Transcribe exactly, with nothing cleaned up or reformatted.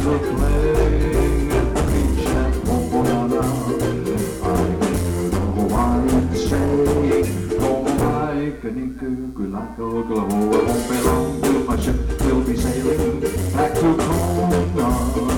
are playing at the beach at Pomponana. I hear the Hawaiians say, "Ho'ai, kanika, kulaka, kulahoa, won't be long till my ship will be sailing back to Kona."